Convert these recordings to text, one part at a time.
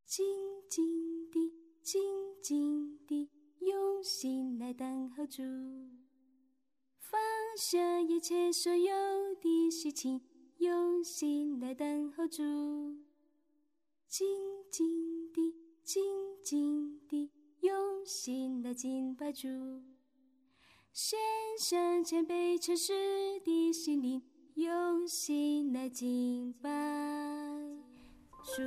静静地，静静地，用心来等候主，放下一切所有的事情，用心来等候主。静静地，静静地，用心来敬拜主，献上谦卑诚实的心灵，用心来敬拜主。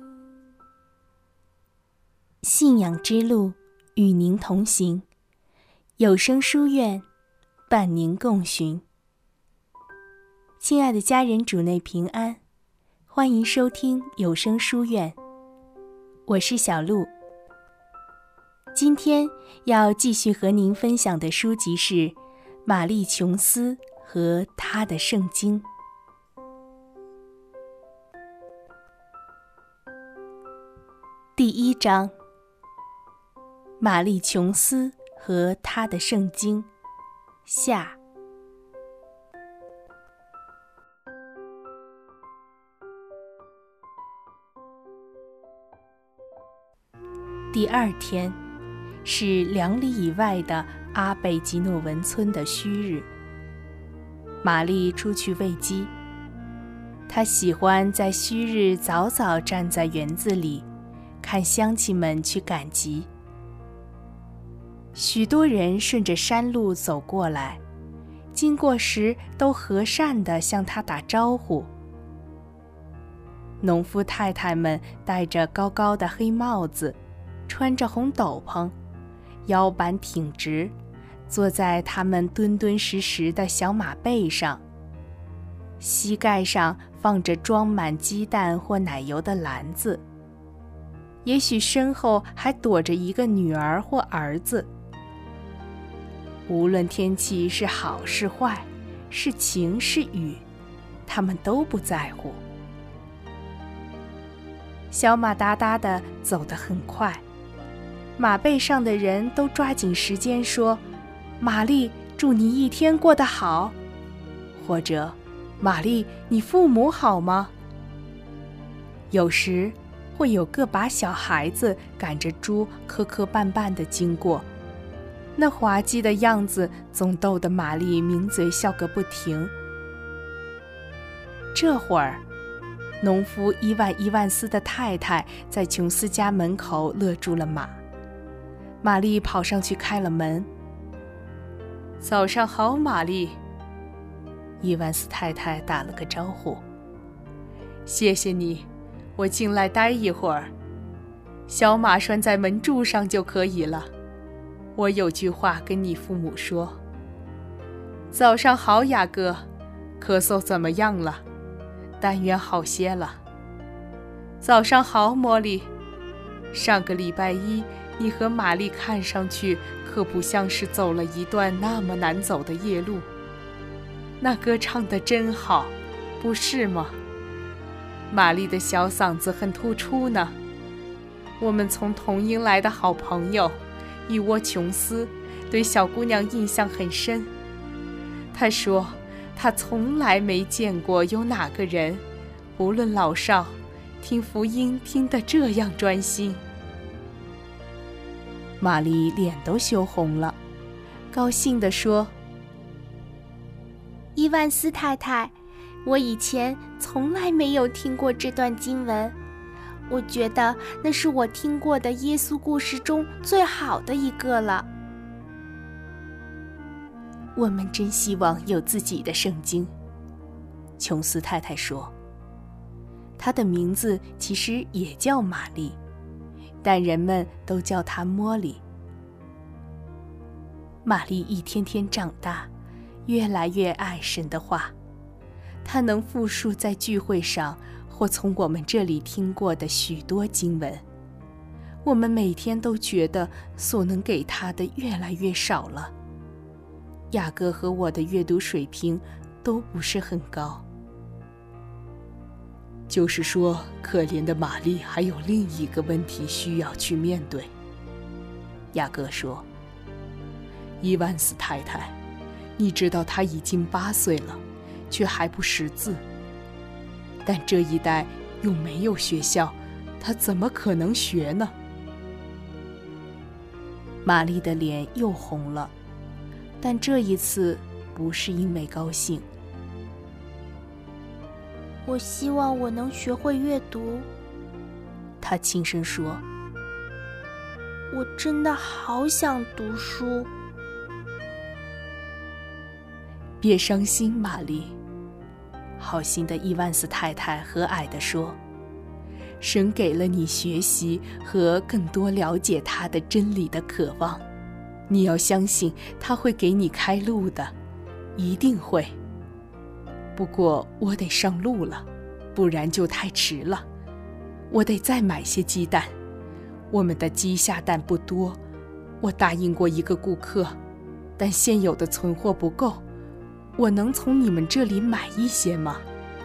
信仰之路，与您同行。有声书院，伴您共寻。亲爱的家人，主内平安，欢迎收听有声书院，我是小鹿。今天要继续和您分享的书籍是玛丽·琼斯和她的圣经。第一章，玛丽·琼斯和她的圣经下。第二天是2里以外的阿贝吉诺文村的虚日。玛丽出去喂鸡，她喜欢在虚日早早站在园子里，看乡亲们去赶集。许多人顺着山路走过来，经过时都和善地向她打招呼。农夫太太们戴着高高的黑帽子，穿着红斗篷，腰板挺直，坐在他们敦敦实实的小马背上，膝盖上放着装满鸡蛋或奶油的篮子，也许身后还躲着一个女儿或儿子。无论天气是好是坏，是晴是雨，他们都不在乎。小马哒哒地走得很快，马背上的人都抓紧时间说：“玛丽，祝你一天过得好。”或者：“玛丽，你父母好吗？”有时会有个把小孩子赶着猪磕磕绊绊地经过，那滑稽的样子总逗得玛丽抿嘴笑个不停。这会儿，农夫伊万斯的太太在琼斯家门口勒住了马。玛丽跑上去开了门。“早上好，玛丽。”伊万斯太太打了个招呼。“谢谢你，我进来待一会儿。小马拴在门柱上就可以了。我有句话跟你父母说。”“早上好，雅各，咳嗽怎么样了？但愿好些了。”“早上好，茉莉。上个礼拜一，你和玛丽看上去可不像是走了一段那么难走的夜路。那歌唱得真好，不是吗？玛丽的小嗓子很突出呢。我们从童英来的好朋友一窝琼斯对小姑娘印象很深。她说她从来没见过有哪个人，无论老少，听福音听得这样专心。”玛丽脸都羞红了，高兴地说：“ 伊万斯太太，我以前从来没有听过这段经文，我觉得那是我听过的耶稣故事中最好的一个了。”“ 我们真希望有自己的圣经。”琼斯太太说。她的名字其实也叫玛丽，但人们都叫她茉莉。玛丽一天天长大，越来越爱神的话。她能复述在聚会上或从我们这里听过的许多经文。我们每天都觉得所能给她的越来越少了。雅各和我的阅读水平都不是很高。“就是说，可怜的玛丽还有另一个问题需要去面对。”雅各说。“伊万斯太太，你知道她已经8岁了，却还不识字。但这一代又没有学校， 他怎么可能学呢？玛丽的脸又红了，但这一次不是因为高兴。 我希望我能学会阅读， 她轻声说。 我真的好想读书。 别伤心，玛丽。好心的伊万斯太太和蔼地说，神给了你学习和更多了解他的真理的渴望，你要相信他会给你开路的，一定会。不过我得上路了，不然就太迟了。我得再买些鸡蛋，我们的鸡下蛋不多，我答应过一个顾客，但现有的存货不够，我能从你们这里买一些吗？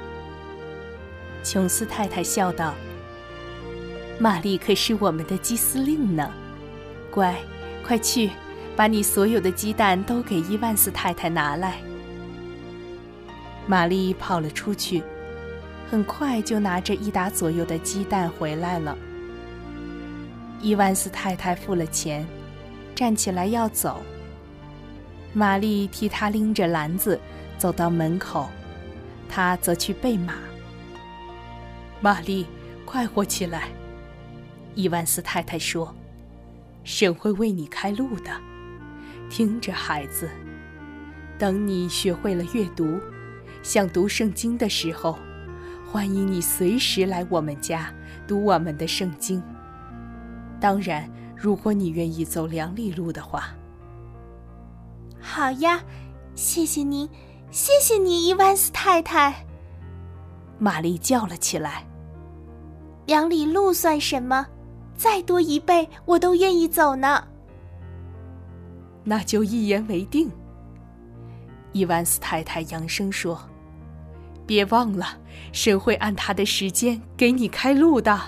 琼斯太太笑道，玛丽可是我们的鸡司令呢。乖，快去，把你所有的鸡蛋都给伊万斯太太拿来。玛丽跑了出去，很快就拿着1打左右的鸡蛋回来了。伊万斯太太付了钱，站起来要走。玛丽替他拎着篮子走到门口，他则去备马。玛丽，快活起来，伊万斯太太说，神会为你开路的。听着，孩子，等你学会了阅读，想读圣经的时候，欢迎你随时来我们家读我们的圣经。当然，如果你愿意走2里路的话。 好呀，谢谢您，谢谢你，伊万斯太太。 玛丽叫了起来。 2里路算什么？再多1倍我都愿意走呢。 那就一言为定。伊万斯太太扬声说，别忘了，神会按他的时间给你开路的。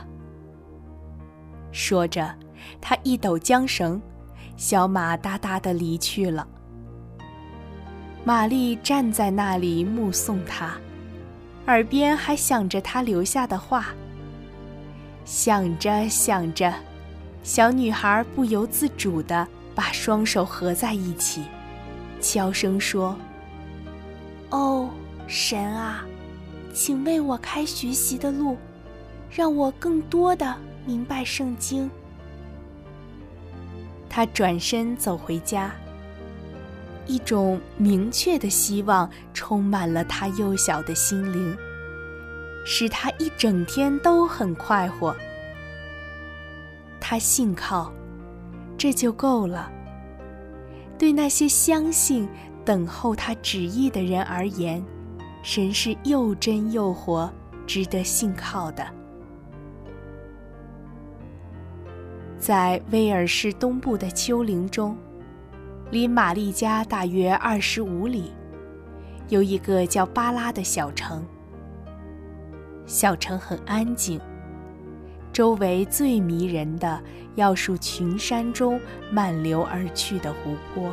说着，他一抖缰绳，小马哒哒地离去了。玛丽站在那里目送他，耳边还响着他留下的话。想着想着，小女孩不由自主地把双手合在一起，悄声说， 哦，神啊，请为我开学习的路，让我更多地明白圣经。 她转身走回家，一种明确的希望充满了她幼小的心灵，使她一整天都很快活。她信靠，这就够了。对那些相信、等候他旨意的人而言，神是又真又活，值得信靠的。在威尔士东部的丘陵中，离玛丽家大约25里，有一个叫巴拉的小城。小城很安静，周围最迷人的要数群山中漫流而去的湖泊。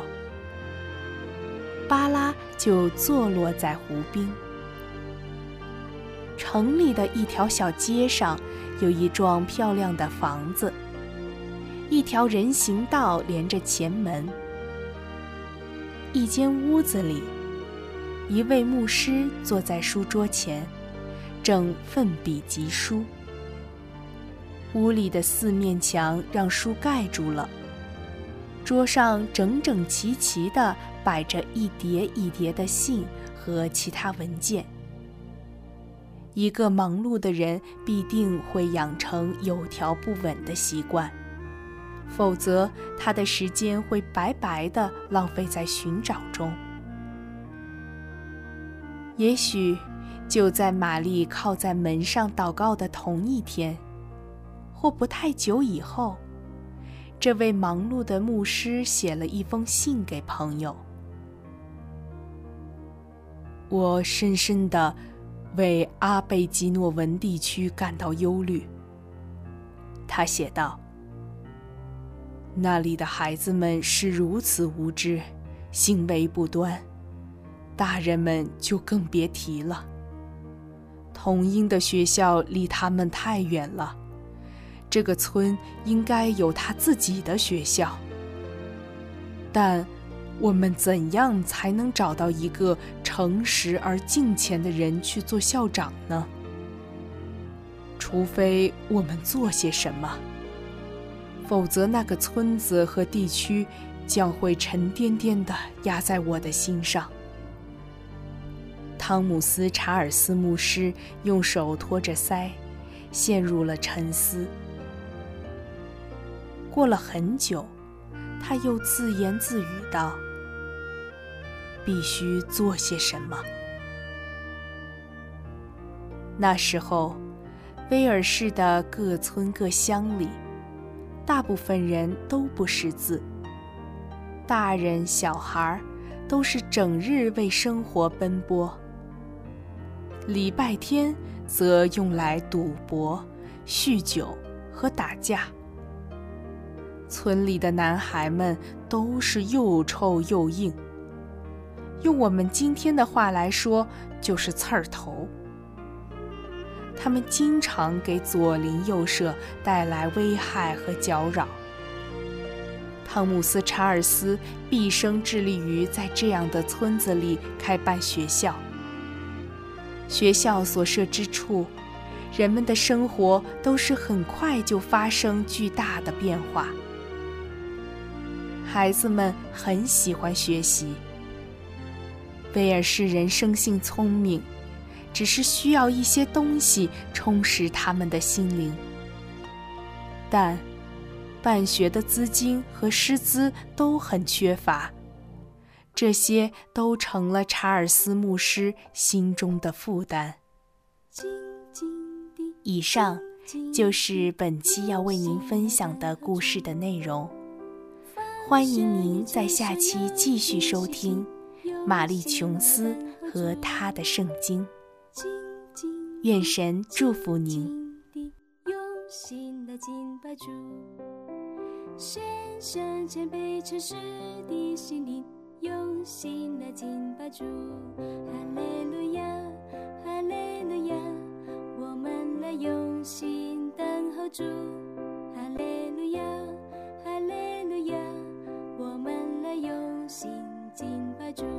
巴拉就坐落在湖滨。城里的一条小街上有一幢漂亮的房子，一条人行道连着前门。一间屋子里，一位牧师坐在书桌前，正奋笔疾书。屋里的4面墙让书盖住了，桌上整整齐齐地摆着一叠一叠的信和其他文件。一个忙碌的人必定会养成有条不紊的习惯，否则他的时间会白白地浪费在寻找中。也许就在玛丽靠在门上祷告的同一天，或不太久以后，这位忙碌的牧师写了一封信给朋友。我深深地为阿贝吉诺文地区感到忧虑，他写道，那里的孩子们是如此无知，行为不端，大人们就更别提了。统英的学校离他们太远了， 这个村应该有他自己的学校。但我们怎样才能找到一个诚实而敬虔的人去做校长呢？除非我们做些什么，否则那个村子和地区将会沉甸甸地压在我的心上。汤姆斯·查尔斯牧师用手托着腮，陷入了沉思。过了很久，他又自言自语道：必须做些什么。那时候，威尔士的各村各乡里，大部分人都不识字，大人小孩都是整日为生活奔波，礼拜天则用来赌博、酗酒和打架。村里的男孩们都是又臭又硬，用我们今天的话来说，就是刺儿头。他们经常给左邻右舍带来危害和搅扰。汤姆斯·查尔斯毕生致力于在这样的村子里开办学校。学校所设之处，人们的生活都是很快就发生巨大的变化。孩子们很喜欢学习。威尔士人生性聪明，只是需要一些东西充实他们的心灵。但办学的资金和师资都很缺乏，这些都成了查尔斯牧师心中的负担。以上就是本期要为您分享的故事的内容。欢迎您在下期继续收听玛丽琼斯和她的圣经。愿神祝福您。 用心的敬拜主，献上谦卑诚实的心灵，用心的敬拜主。哈利路亚，哈利路亚，我们来用心等候主。哈利路亚，哈利路亚，我们来用心敬拜主。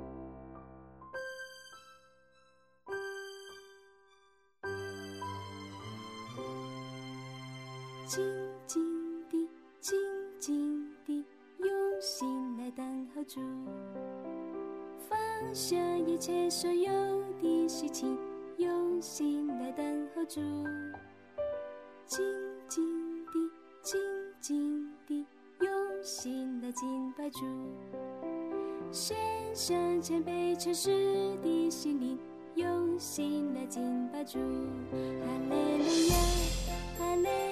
静静地，静静地，用心来等候主，放下一切所有的事情，用心来等候主。静静地，静静地，用心来敬拜主，献上谦卑诚实的心灵，用心来敬拜主。哈利路亚，哈利路亚。